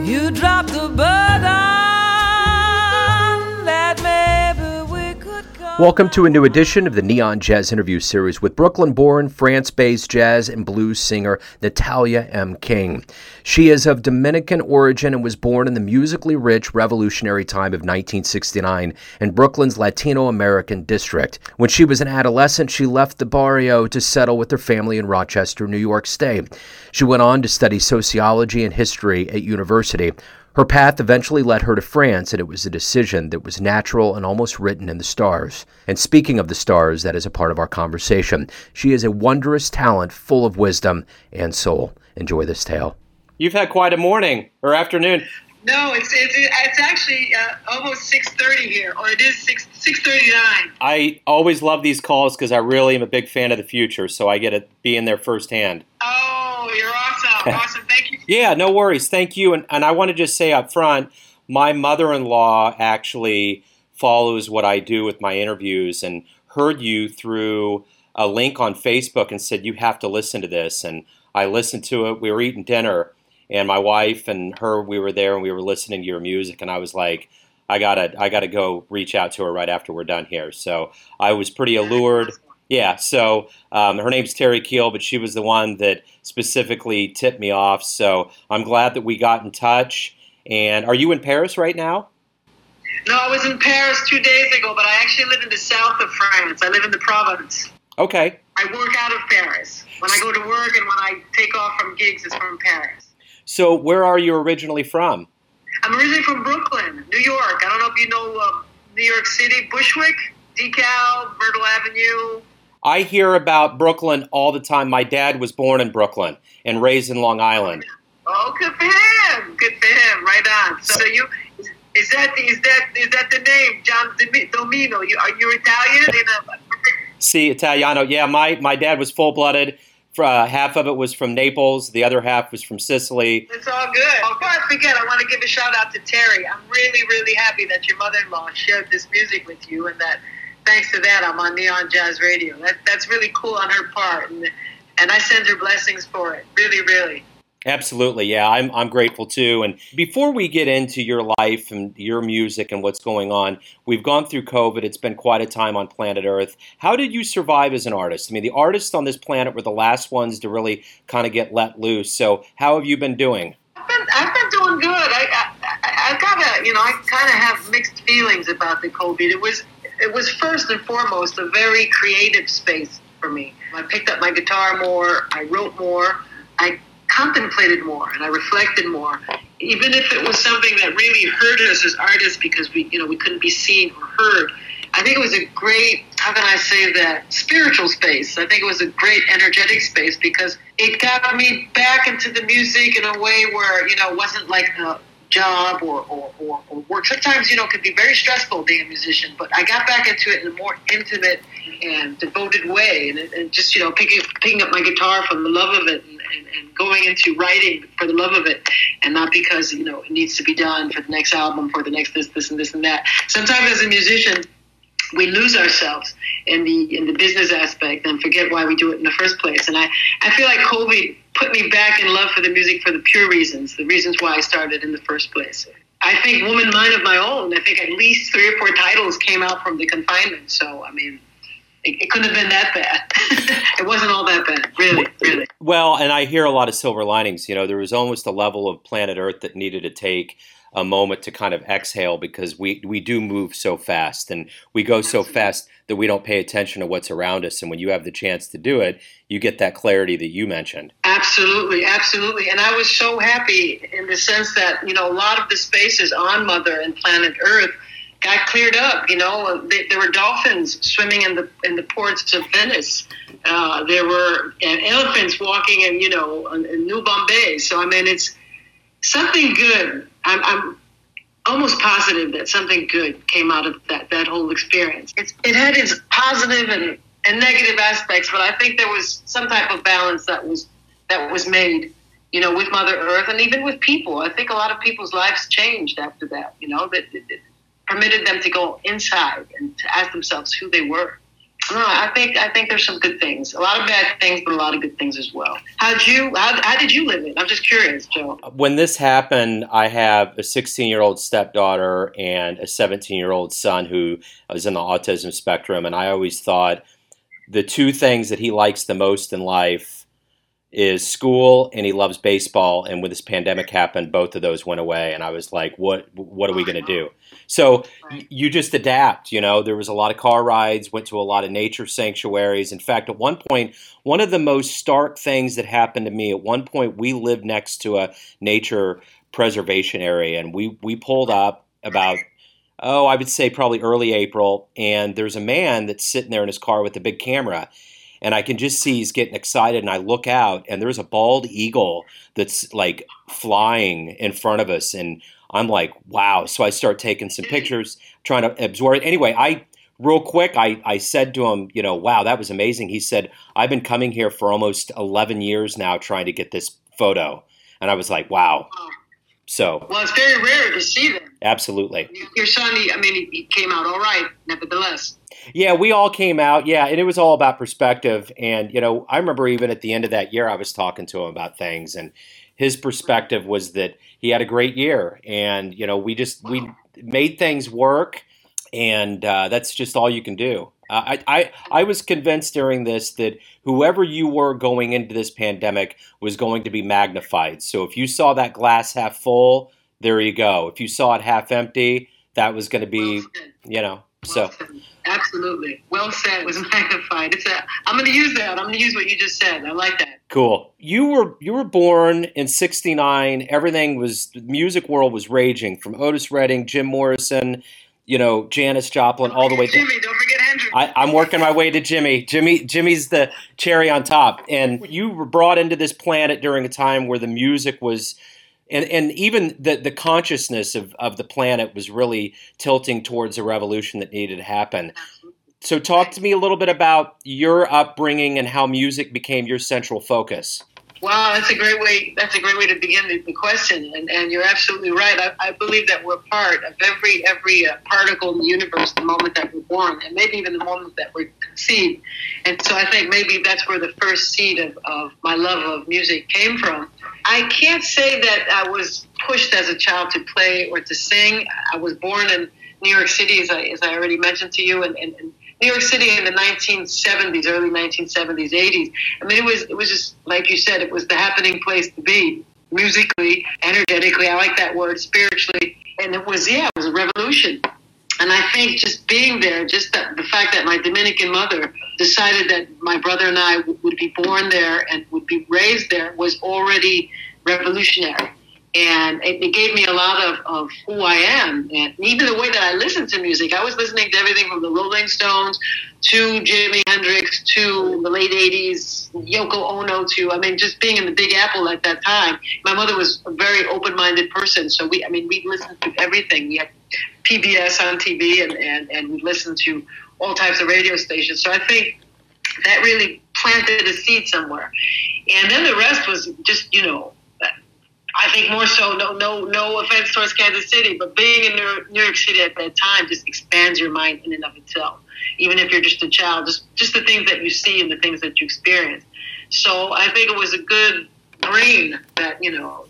You dropped the burden that maybe we could go. Welcome to a new edition of the Neon Jazz interview series with Brooklyn-born, France-based jazz and blues singer Natalia M. King. She is of Dominican origin and was born in the musically rich revolutionary time of 1969 in Brooklyn's Latino-American district. When she was an adolescent, she left the barrio to settle with her family in Rochester, New York State. She went on to study sociology and history at university. Her path eventually led her to France, and it was a decision that was natural and almost written in the stars. And speaking of the stars, that is a part of our conversation. She is a wondrous talent full of wisdom and soul. Enjoy this tale. You've had quite a morning or afternoon. No, it's actually almost 6:30 here, or it is 6:39. I always love these calls because I really am a big fan of the future, so I get to be in there firsthand. Oh, you're awesome. Awesome. Thank you. Yeah, no worries. Thank you. And I want to just say up front, my mother-in-law actually follows what I do with my interviews and heard you through a link on Facebook and said, you have to listen to this. And I listened to it. We were eating dinner, and my wife and her, we were there and we were listening to your music. And I was like, I gotta go reach out to her right after we're done here. So I was pretty allured. Yeah, so her name's Terry Keel, but she was the one that specifically tipped me off. So I'm glad that we got in touch. And are you in Paris right now? No, I was in Paris 2 days ago, but I actually live in the south of France. I live in the Provence. Okay. I work out of Paris. When I go to work and when I take off from gigs, it's from Paris. So where are you originally from? I'm originally from Brooklyn, New York. I don't know if you know New York City, Bushwick, DeKalb, Myrtle Avenue. I hear about Brooklyn all the time. My dad was born in Brooklyn and raised in Long Island. Oh, good for him. Good for him. Right on. So you is that the name, John Domino? Are you Italian? Si, Italiano. Yeah, my dad was full-blooded. Half of it was from Naples. The other half was from Sicily. It's all good. Before I forget, I want to give a shout-out to Terry. I'm really, really happy that your mother-in-law shared this music with you, and that thanks to that, I'm on Neon Jazz Radio. That's really cool on her part, and I send her blessings for it. Really, really. Absolutely, yeah. I'm grateful too. And before we get into your life and your music and what's going on, we've gone through COVID. It's been quite a time on planet Earth. How did you survive as an artist? I mean, the artists on this planet were the last ones to really kind of get let loose. So how have you been doing? I've been doing good. I kind of have mixed feelings about the COVID. It was first and foremost a very creative space for me. I picked up my guitar more. I wrote more. I contemplated more and I reflected more, even if it was something that really hurt us as artists because we couldn't be seen or heard. I think it was a great, how can I say that, spiritual space. I think it was a great energetic space because it got me back into the music in a way where, it wasn't like a job or work. Sometimes, it could be very stressful being a musician, but I got back into it in a more intimate and devoted way, and just, picking up my guitar for the love of it and going into writing for the love of it, and not because, it needs to be done for the next album, for the next this and this and that. Sometimes as a musician, we lose ourselves in the business aspect and forget why we do it in the first place. And I feel like COVID put me back in love for the music for the pure reasons, the reasons why I started in the first place. I think Woman Mind of My Own, I think at least 3 or 4 titles came out from the confinement. So, I mean, it couldn't have been that bad. It wasn't all that bad, really. Well, and I hear a lot of silver linings. There was almost a level of planet Earth that needed to take a moment to kind of exhale because we do move so fast and we go so fast that we don't pay attention to what's around us. And when you have the chance to do it, you get that clarity that you mentioned. Absolutely. And I was so happy in the sense that, a lot of the spaces on Mother and planet Earth got cleared up. There were dolphins swimming in the ports of Venice. There were elephants walking in New Bombay. So, I mean, it's something good. I'm almost positive that something good came out of that whole experience. It had its positive and negative aspects, but I think there was some type of balance that was made, with Mother Earth and even with people. I think a lot of people's lives changed after that, that it permitted them to go inside and to ask themselves who they were. No, I think there's some good things. A lot of bad things, but a lot of good things as well. How did you live it? I'm just curious, Joe. When this happened, I have a 16-year-old stepdaughter and a 17-year-old son who is in the autism spectrum, and I always thought the two things that he likes the most in life is school and he loves baseball. And when this pandemic happened, both of those went away, and I was like, what are we going to do? So you just adapt. There was a lot of car rides, went to a lot of nature sanctuaries. In fact, at one point, one of the most stark things that happened to me, at one point we lived next to a nature preservation area, and we pulled up about, I would say probably early April, and there's a man that's sitting there in his car with a big camera. And I can just see he's getting excited, and I look out, and there's a bald eagle that's like flying in front of us, and I'm like, wow. So I start taking some pictures, trying to absorb it. Anyway, real quick, I said to him, wow, that was amazing. He said, I've been coming here for almost 11 years now trying to get this photo. And I was like, wow. So, well, it's very rare to see them. Absolutely. Your son, he came out all right, nevertheless. Yeah, we all came out. Yeah, and it was all about perspective. And, I remember even at the end of that year, I was talking to him about things. And his perspective was that he had a great year. And, we made things work. And that's just all you can do. I was convinced during this that whoever you were going into this pandemic was going to be magnified. So if you saw that glass half full, there you go. If you saw it half empty, that was going to be, so. Absolutely. Well said. It was magnified. I'm going to use that. I'm going to use what you just said. I like that. Cool. You were born in '69. The music world was raging, from Otis Redding, Jim Morrison, Janis Joplin, all the way down. Jimmy, don't forget Hendrix. I'm working my way to Jimmy. Jimmy's the cherry on top. And you were brought into this planet during a time where the music was, and even the consciousness of the planet was really tilting towards a revolution that needed to happen. So talk to me a little bit about your upbringing and how music became your central focus. Wow, that's a great way. That's a great way to begin the question, and you're absolutely right. I believe that we're part of every particle in the universe the moment that we're born, and maybe even the moment that we're conceived. And so I think maybe that's where the first seed of my love of music came from. I can't say that I was pushed as a child to play or to sing. I was born in New York City, as I already mentioned to you, and New York City in the 1970s, early 1970s, 80s. It was just, like you said, it was the happening place to be, musically, energetically, I like that word, spiritually. And it was a revolution. And I think just being there, just the fact that my Dominican mother decided that my brother and I would be born there and would be raised there was already revolutionary. And it gave me a lot of who I am. And even the way that I listen to music, I was listening to everything from the Rolling Stones to Jimi Hendrix to the late 80s, Yoko Ono to, just being in the Big Apple at that time. My mother was a very open-minded person. So we listened to everything. We had PBS on TV and we listened to all types of radio stations. So I think that really planted a seed somewhere. And then the rest was just, I think more so, no offense towards Kansas City, but being in New York City at that time just expands your mind in and of itself. Even if you're just a child, just the things that you see and the things that you experience. So I think it was a good brain that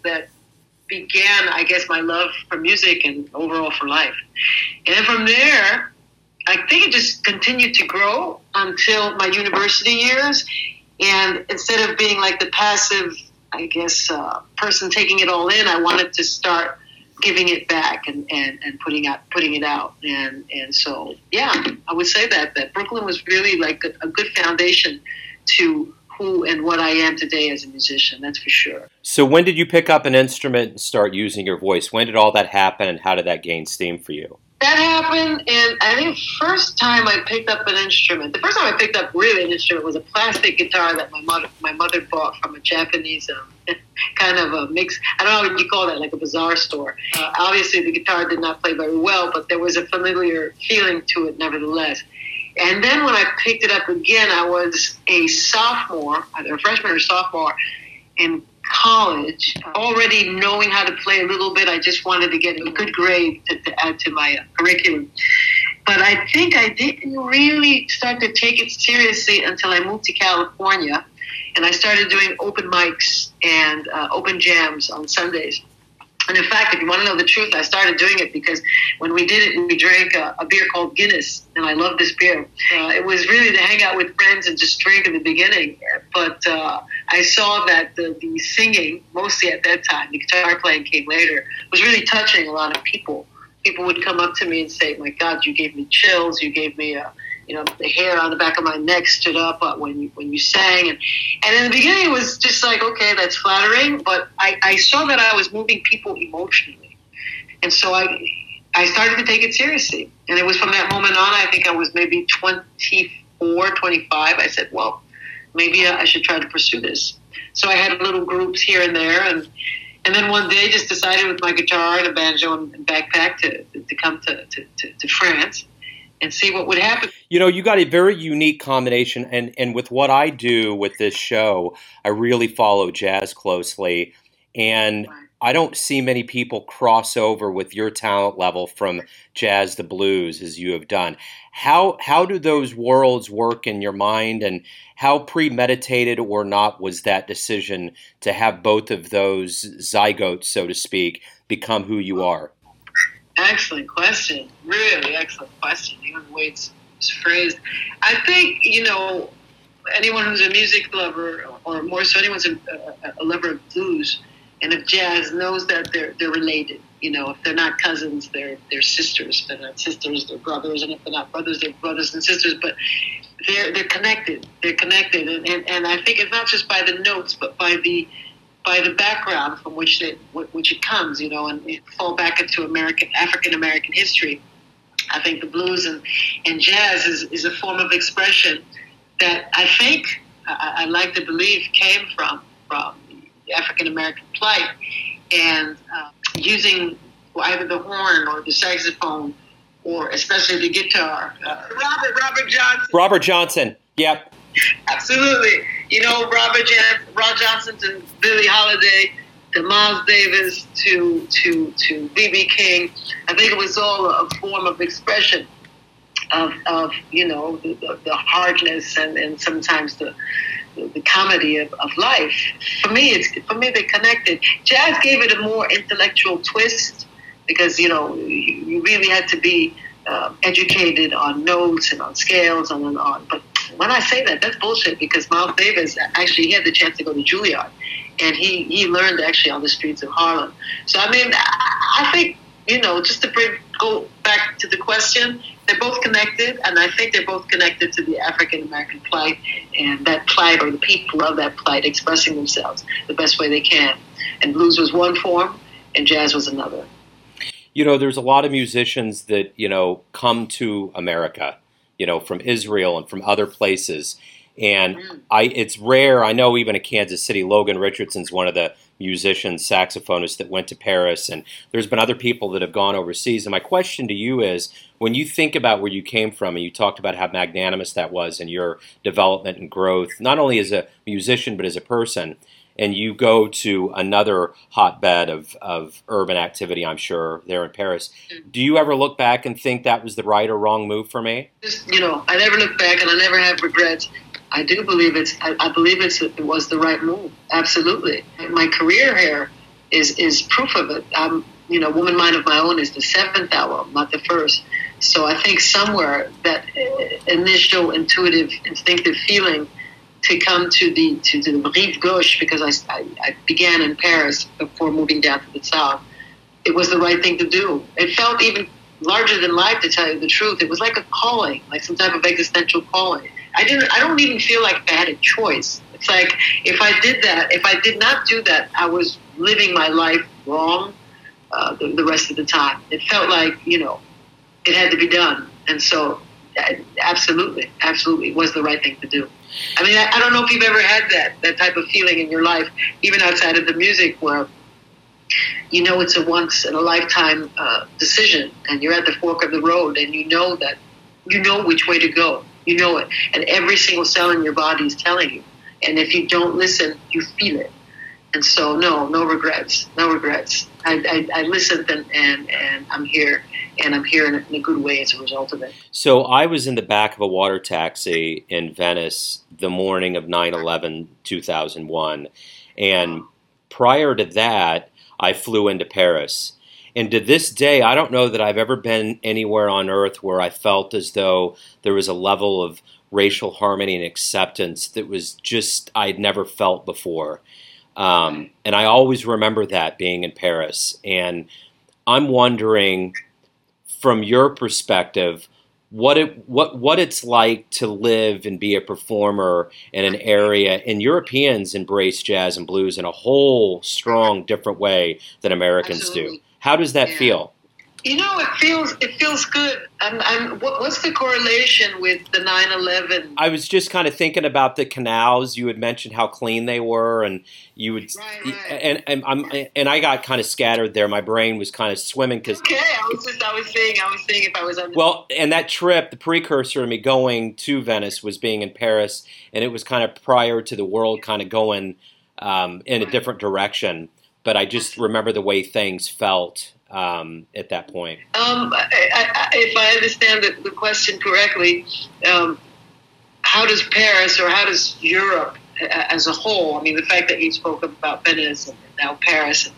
began, I guess, my love for music and overall for life. And then from there, I think it just continued to grow until my university years. And instead of being like the passive, I guess, person taking it all in, I wanted to start giving it back and putting it out. And so, yeah, I would say that Brooklyn was really like a good foundation to who and what I am today as a musician. That's for sure. So when did you pick up an instrument and start using your voice? When did all that happen, and how did that gain steam for you? That happened, and I think the first time I picked up an instrument, the first time I picked up really an instrument was a plastic guitar that my mother bought from a Japanese kind of a mix. I don't know what you call that, like a bazaar store. Obviously, the guitar did not play very well, but there was a familiar feeling to it nevertheless. And then when I picked it up again, I was a sophomore, either a freshman or sophomore in college, already knowing how to play a little bit. I just wanted to get a good grade to add to my curriculum. But I think I didn't really start to take it seriously until I moved to California, and I started doing open mics and open jams on Sundays. And in fact, if you want to know the truth, I started doing it because when we did it, we drank a beer called Guinness, and I love this beer. It was really to hang out with friends and just drink in the beginning. But I saw that the singing, mostly at that time, the guitar playing came later, was really touching a lot of people. People would come up to me and say, "My God, you gave me chills. You gave me the hair on the back of my neck stood up when you sang." And in the beginning, it was just like, okay, that's flattering. But I saw that I was moving people emotionally. And so I started to take it seriously. And it was from that moment on, I think I was maybe 24, 25. I said, well, maybe I should try to pursue this. So I had little groups here and there. And then one day just decided with my guitar and a banjo and backpack to come to France and see what would happen. You got a very unique combination. And with what I do with this show, I really follow jazz closely. And I don't see many people cross over with your talent level from jazz to blues as you have done. How do those worlds work in your mind, and how premeditated or not was that decision to have both of those zygotes, so to speak, become who you are? Excellent question. Really excellent question. Even the way it's phrased. I think, anyone who's a music lover, or more so anyone who's a lover of blues and of jazz, knows that they're related. If they're not cousins, they're sisters. If they're not sisters, they're brothers. And if they're not brothers, they're brothers and sisters. But they're connected. They're connected. And I think it's not just by the notes, but by the background from which it comes, and fall back into African American history. I think the blues and jazz is a form of expression that I think I like to believe came from the African American plight, and using either the horn or the saxophone, or especially the guitar. Robert Johnson. Robert Johnson. Yep. Absolutely. Rod Johnson to Billie Holiday to Miles Davis to B.B. King. I think it was all a form of expression of the hardness and sometimes the comedy of life. For me, they're connected. Jazz gave it a more intellectual twist because you really had to be educated on notes and on scales and on. But when I say that, that's bullshit, because Miles Davis actually he had the chance to go to Juilliard, and he learned actually on the streets of Harlem. So I think just to go back to the question, they're both connected, and I think they're both connected to the African American plight, and that plight, or the people of that plight, expressing themselves the best way they can. And blues was one form, and jazz was another. There's a lot of musicians that come to America, from Israel and from other places. And it's rare. I know even in Kansas City, Logan Richardson's one of the musicians, saxophonists that went to Paris. And there's been other people that have gone overseas. And my question to you is, when you think about where you came from, and you talked about how magnanimous that was in your development and growth, not only as a musician, but as a person, and you go to another hotbed of urban activity, I'm sure, there in Paris. Do you ever look back and think that was the right or wrong move for me? I never look back, and I never have regrets. I do believe it was the right move. Absolutely. My career here is proof of it. Woman Mind of My Own is the 7th album, not the first. So I think somewhere that initial intuitive, instinctive feeling to come to the Rive Gauche, because I began in Paris before moving down to the South. It was the right thing to do. It felt even larger than life, to tell you the truth. It was like a calling, like some type of existential calling. I don't even feel like I had a choice. It's like if I did not do that, I was living my life wrong the rest of the time. It felt like, it had to be done. And so absolutely, it was the right thing to do. I don't know if you've ever had that type of feeling in your life, even outside of the music, where it's a once in a lifetime decision, and you're at the fork of the road, and you know which way to go. You know it, and every single cell in your body is telling you. And if you don't listen, you feel it. And so, no regrets, no regrets. I listened and I'm here, and I'm here in a good way as a result of it. So I was in the back of a water taxi in Venice the morning of 9/11, 2001. And prior to that, I flew into Paris. And to this day, I don't know that I've ever been anywhere on earth where I felt as though there was a level of racial harmony and acceptance that was just I'd never felt before. And I always remember that being in Paris. And I'm wondering, from your perspective, what it's like to live and be a performer in an area, and Europeans embrace jazz and blues in a whole strong, different way than Americans Absolutely. do. How does that feel? You know, it feels good. What's the correlation with the 9/11? I was just kind of thinking about the canals. You had mentioned how clean they were, and you would, Right. and I got kind of scattered there. My brain was kind of swimming because. Okay, I was saying if I was on. Well, and that trip, the precursor to me going to Venice was being in Paris, and it was kind of prior to the world kind of going in a different direction. But I just remember the way things felt at that point. If I understand the question correctly, how does Paris or how does Europe as a whole, I mean, the fact that you spoke about Venice and now Paris,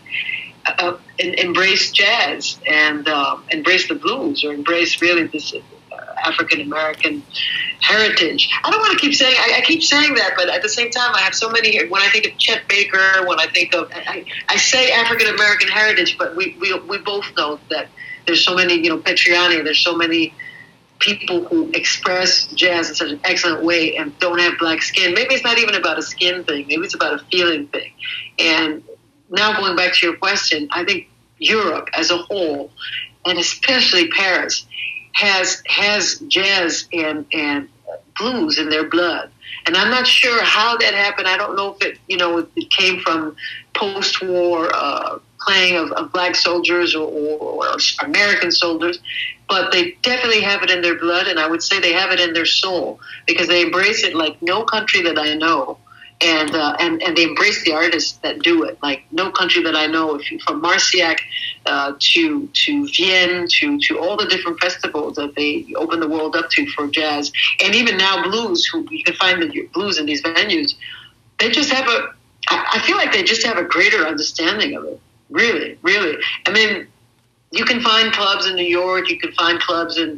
embrace jazz and embrace the blues, or embrace really this African American heritage. I don't want to keep saying, I keep saying that, but at the same time, I have so many, when I think of Chet Baker, when I think of, I say African American heritage, but we both know that there's so many, Petriani, there's so many people who express jazz in such an excellent way and don't have black skin. Maybe it's not even about a skin thing, maybe it's about a feeling thing. And now going back to your question, I think Europe as a whole, and especially Paris, has jazz and blues in their blood. And I'm not sure how that happened. I don't know if it came from post-war playing of black soldiers or American soldiers, but they definitely have it in their blood, and I would say they have it in their soul, because they embrace it like no country that I know. And they embrace the artists that do it, like no country that I know. From Marciac to Vienne to all the different festivals that they open the world up to for jazz, and even now blues. Who you can find the blues in these venues. They just have I feel like they just have a greater understanding of it. Really, really. I mean, you can find clubs in New York. You can find clubs in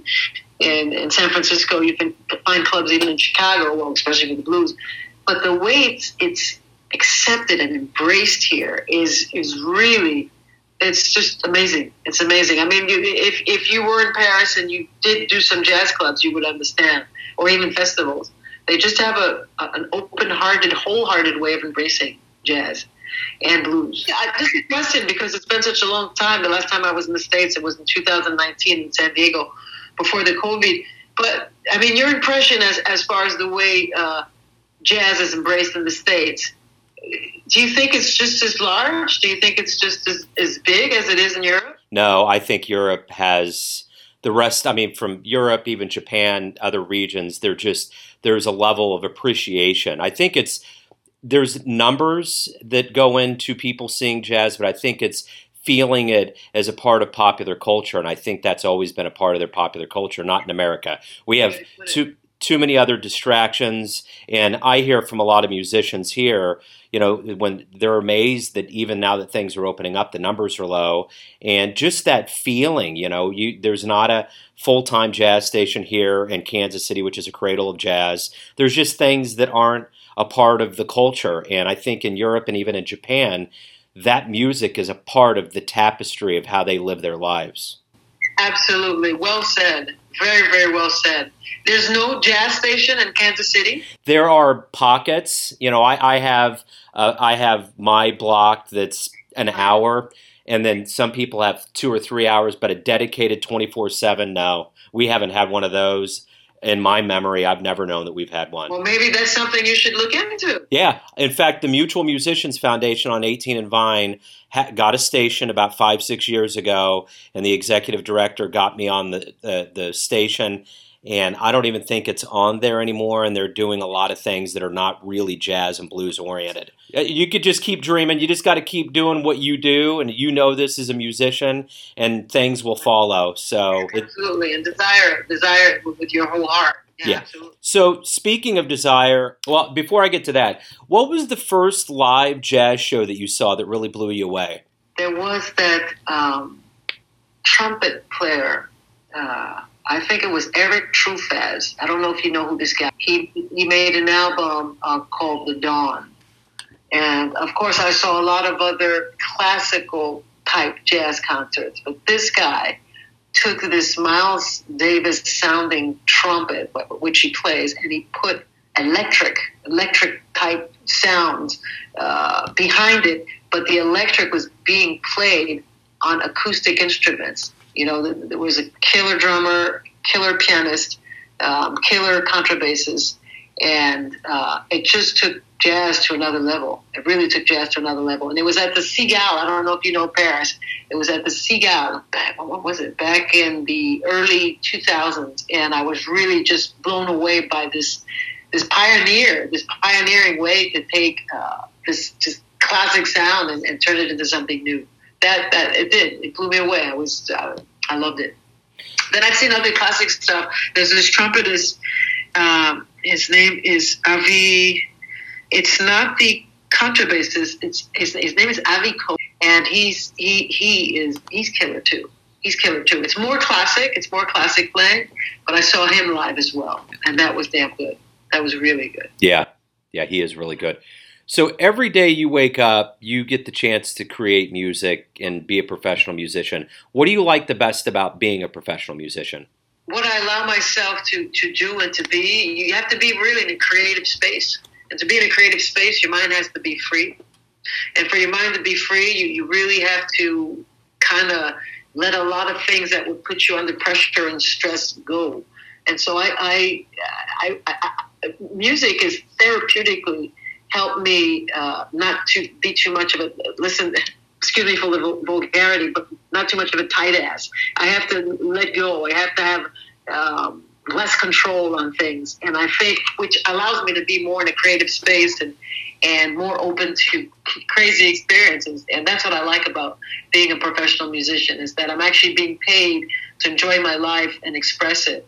San Francisco. You can find clubs even in Chicago. Well, especially with the blues. But the way it's accepted and embraced here is really, it's just amazing. It's amazing. I mean, if you were in Paris and you did do some jazz clubs, you would understand, or even festivals. They just have an open-hearted, wholehearted way of embracing jazz and blues. Just a question, because it's been such a long time. The last time I was in the States, it was in 2019 in San Diego, before the COVID. But, I mean, your impression as far as the way jazz is embraced in the States, do you think it's just as large? Do you think it's just as big as it is in Europe? No, I think Europe has the rest. I mean, from Europe, even Japan, other regions, there's a level of appreciation. I think there's numbers that go into people seeing jazz, but I think it's feeling it as a part of popular culture, and I think that's always been a part of their popular culture, not in America. We have too many other distractions, and I hear from a lot of musicians here, when they're amazed that even now that things are opening up, the numbers are low, and just that feeling, there's not a full-time jazz station here in Kansas City, which is a cradle of jazz. There's just things that aren't a part of the culture, and I think in Europe and even in Japan, that music is a part of the tapestry of how they live their lives. Absolutely. Well said. Very, very well said. There's no jazz station in Kansas City? There are pockets. I have my block that's an hour, and then some people have 2 or 3 hours, but a dedicated 24/7, no. We haven't had one of those. In my memory, I've never known that we've had one. Well, maybe that's something you should look into. Yeah. In fact, the Mutual Musicians Foundation on 18 and Vine got a station about 5-6 years ago, and the executive director got me on the station. And I don't even think it's on there anymore, and they're doing a lot of things that are not really jazz and blues oriented. You could just keep dreaming. You just got to keep doing what you do, and you know this as a musician, and things will follow. So absolutely, and desire it with your whole heart. Yeah. Absolutely. So speaking of desire, well, before I get to that, what was the first live jazz show that you saw that really blew you away? There was that trumpet player. I think it was Eric Truffaz. I don't know if you know who this guy. He made an album called The Dawn, and of course I saw a lot of other classical type jazz concerts, but this guy took this Miles Davis sounding trumpet, which he plays, and he put electric type sounds behind it, but the electric was being played on acoustic instruments. You know, there was a killer drummer, killer pianist, killer contrabassist, and it just took jazz to another level. It really took jazz to another level. And it was at the Cigale. I don't know if you know Paris. It was at the Cigale. What was it? Back in the early 2000s. And I was really just blown away by this pioneering way to take this just classic sound and turn it into something new. That it did. It blew me away. I loved it. Then I've seen other classic stuff. There's this trumpetist. His name is Avi. It's not the contrabassist. His name is Avi Cohen, and he's killer too. He's killer too. It's more classic playing, but I saw him live as well, and that was damn good. That was really good. Yeah, he is really good. So every day you wake up, you get the chance to create music and be a professional musician. What do you like the best about being a professional musician? What I allow myself to do and to be, you have to be really in a creative space. And to be in a creative space, your mind has to be free. And for your mind to be free, you really have to kind of let a lot of things that would put you under pressure and stress go. And so music is therapeutically helped me not to be too much of a, excuse me for the vulgarity, but not too much of a tight ass. I have to let go. I have to have less control on things. And I think, which allows me to be more in a creative space and more open to crazy experiences. And that's what I like about being a professional musician, is that I'm actually being paid to enjoy my life and express it,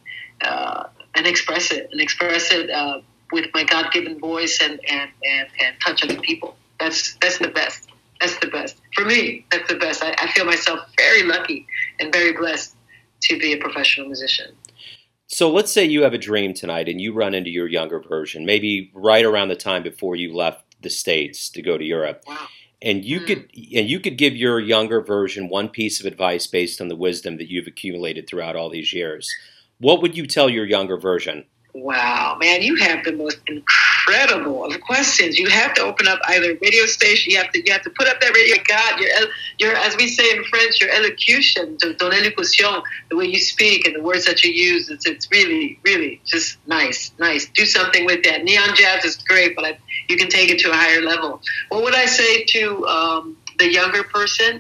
with my God-given voice and touch other people. That's the best. That's the best. For me, that's the best. I feel myself very lucky and very blessed to be a professional musician. So let's say you have a dream tonight and you run into your younger version, maybe right around the time before you left the States to go to Europe. Wow. And you could give your younger version one piece of advice based on the wisdom that you've accumulated throughout all these years. What would you tell your younger version? Wow, man, you have the most incredible of questions. You have to open up either radio station. You have to put up that radio. God, your as we say in French, your elocution, ton élocution, the way you speak and the words that you use. It's really, really just nice. Do something with that. Neon jazz is great, but you can take it to a higher level. What would I say to the younger person?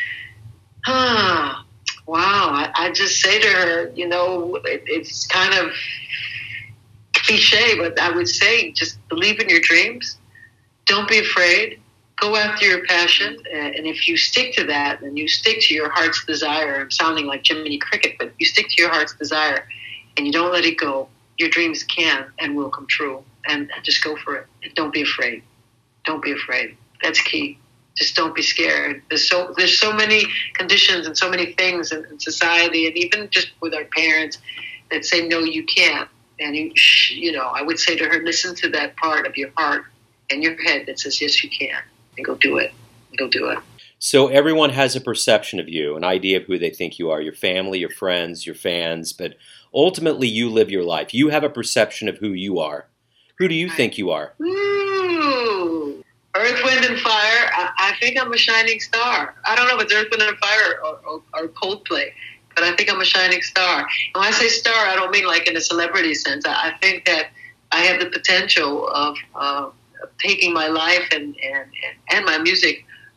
Wow, I just say to her, it's kind of cliche, but I would say just believe in your dreams. Don't be afraid. Go after your passion. And if you stick to that and you stick to your heart's desire, I'm sounding like Jiminy Cricket, but you stick to your heart's desire and you don't let it go, your dreams can and will come true. And just go for it. And don't be afraid. Don't be afraid. That's key. Just don't be scared. There's so many conditions and so many things in society, and even just with our parents that say, no, you can't. And I would say to her, listen to that part of your heart and your head that says, yes, you can, and go do it. Go do it. So everyone has a perception of you, an idea of who they think you are, your family, your friends, your fans, but ultimately you live your life. You have a perception of who you are. Who do you think you are? Ooh. Earth, Wind, and Fire. I think I'm a shining star. I don't know if it's Earth, Wind, and Fire or Coldplay, but I think I'm a shining star. And when I say star, I don't mean like in a celebrity sense. I think that I have the potential of taking my life and my music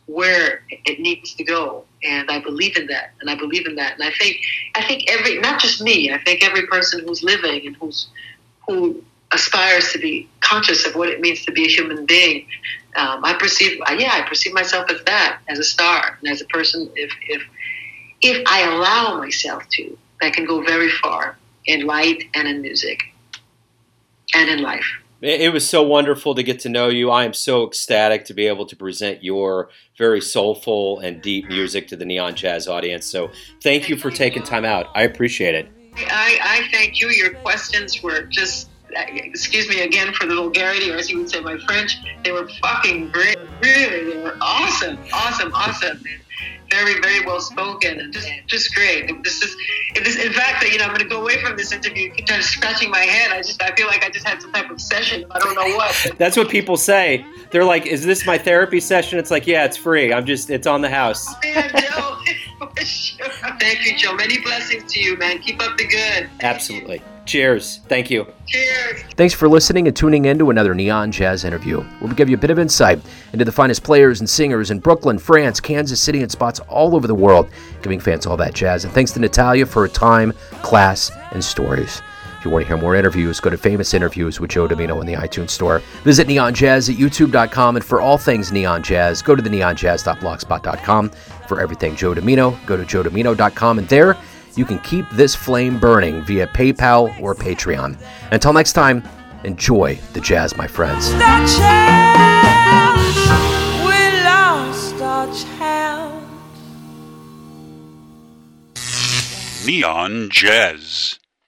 where it needs to go. And I believe in that. And I think not just me, I think every person who's living and who aspires to be conscious of what it means to be a human being. I perceive myself as that, as a star, and as a person. If I allow myself to, I can go very far in light and in music and in life. It was so wonderful to get to know you. I am so ecstatic to be able to present your very soulful and deep music to the Neon Jazz audience. So thank you for taking time out. I appreciate it. I thank you. Your questions were just, excuse me again for the vulgarity, or as you would say, my French, they were fucking great. Really, they were awesome. Very, very well spoken, and just great. In fact, I'm going to go away from this interview kind of scratching my head. I feel like I just had some type of session. I don't know what. That's what people say. They're like, "Is this my therapy session?" It's like, yeah, it's free. It's on the house. Yeah, Joe. For sure. Thank you, Joe. Many blessings to you, man. Keep up the good. Absolutely. Cheers. Thank you. Cheers. Thanks for listening and tuning in to another Neon Jazz interview, where we give you a bit of insight into the finest players and singers in Brooklyn, France, Kansas City, and spots all over the world, giving fans all that jazz. And thanks to Natalia for her time, class, and stories. If you want to hear more interviews, go to Famous Interviews with Joe Domino in the iTunes Store. Visit Neon Jazz at youtube.com, and for all things Neon Jazz, go to the neonjazz.blogspot.com. For everything Joe Domino, go to joedomino.com, and there you can keep this flame burning via PayPal or Patreon. Until next time, enjoy the jazz, my friends. The chance, we lost our chance. Neon Jazz.